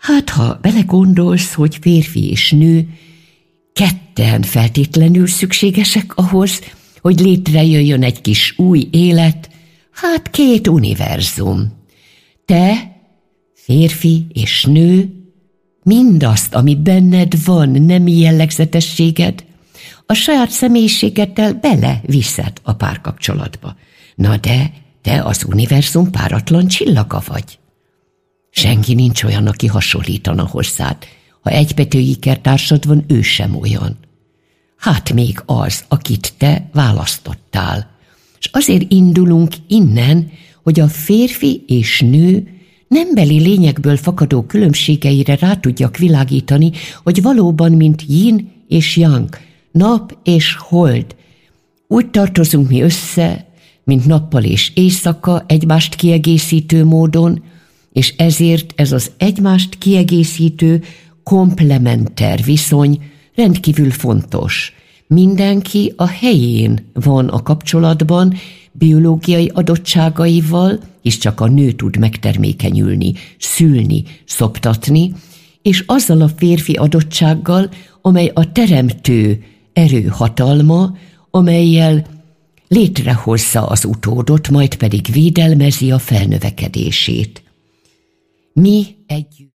Hát, ha belegondolsz, hogy férfi és nő ketten feltétlenül szükségesek ahhoz, hogy létrejöjjön egy kis új élet, hát 2 univerzum. Te, férfi és nő, mindazt, ami benned van, nemi jellegzetességed, a saját személyiségeddel beleviszed a párkapcsolatba. Na de te az univerzum páratlan csillaga vagy. Senki nincs olyan, aki hasonlítana hozzád. Ha egybetű ikertársad van, ő sem olyan. Hát még az, akit te választottál. És azért indulunk innen, hogy a férfi és nő nembeli lényegből fakadó különbségeire rá tudjak világítani, hogy valóban, mint yin és yang, nap és hold, úgy tartozunk mi össze, mint nappal és éjszaka egymást kiegészítő módon, és ezért ez az egymást kiegészítő, komplementer viszony rendkívül fontos. Mindenki a helyén van a kapcsolatban, biológiai adottságaival, hisz csak a nő tud megtermékenyülni, szülni, szoptatni, és azzal a férfi adottsággal, amely a teremtő erő hatalma, amellyel létrehozza az utódot, majd pedig védelmezi a felnövekedését. Mi együtt